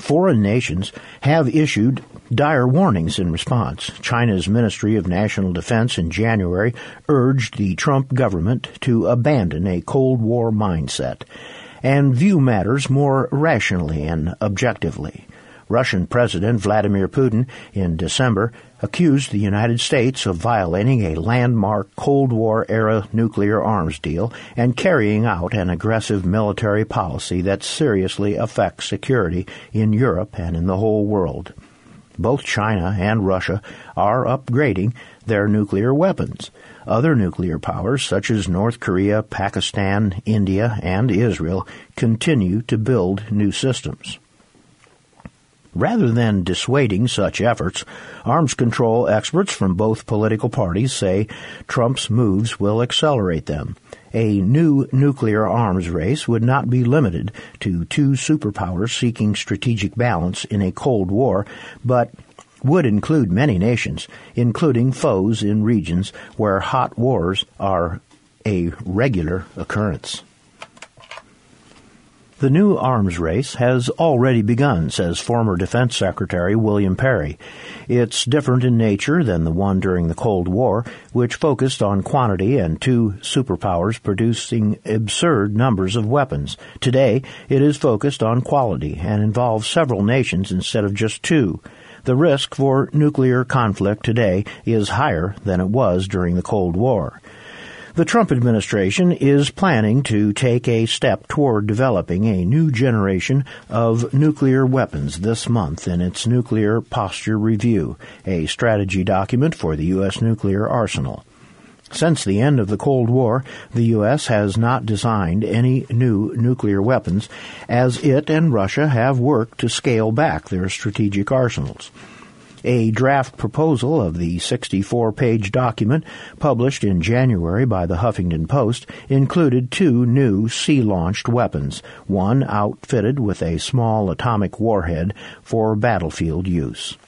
foreign nations have issued dire warnings in response. China's Ministry of National Defense in January urged the Trump government to abandon a Cold War mindset and view matters more rationally and objectively. Russian President Vladimir Putin in December accused the United States of violating a landmark Cold War-era nuclear arms deal and carrying out an aggressive military policy that seriously affects security in Europe and in the whole world. Both China and Russia are upgrading their nuclear weapons. Other nuclear powers, such as North Korea, Pakistan, India, and Israel, continue to build new systems. Rather than dissuading such efforts, arms control experts from both political parties say Trump's moves will accelerate them. A new nuclear arms race would not be limited to two superpowers seeking strategic balance in a Cold War, but would include many nations, including foes in regions where hot wars are a regular occurrence. The new arms race has already begun, says former Defense Secretary William Perry. It's different in nature than the one during the Cold War, which focused on quantity and two superpowers producing absurd numbers of weapons. Today, it is focused on quality and involves several nations instead of just two. The risk for nuclear conflict today is higher than it was during the Cold War. The Trump administration is planning to take a step toward developing a new generation of nuclear weapons this month in its Nuclear Posture Review, a strategy document for the U.S. nuclear arsenal. Since the end of the Cold War, the U.S. has not designed any new nuclear weapons, as it and Russia have worked to scale back their strategic arsenals. A draft proposal of the 64-page document published in January by the Huffington Post included two new sea-launched weapons, one outfitted with a small atomic warhead for battlefield use.